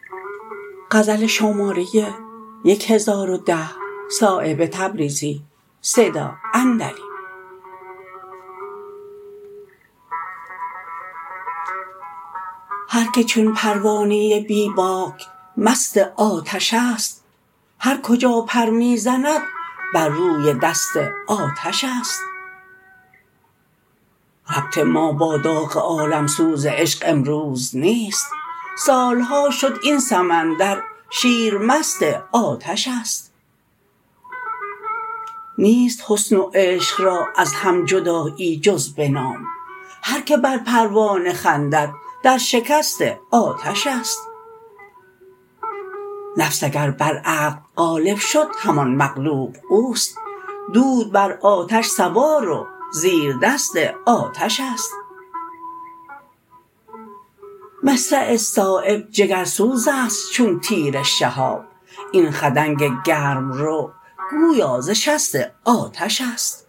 هر که چون پروانه بی باک مست آتش است، هر کجا پر می زند بر روی دست آتش است. ربط ما با داغ عالمسوز عشق امروز نیست، سالها شد این سمندر شیرمست آتش است. نیست حسن و عشق را از هم جدایی جز به نام، هر که بر پروانه خندد در شکست آتش است. نفس اگر بر عقل غالب شد همان مغلوب اوست، دود بر آتش سوار و زیردست آتش است. مصرع صایب جگرسوزست چون تیر شهاب، این خدنگ گرم رو گویا ز شست آتش است.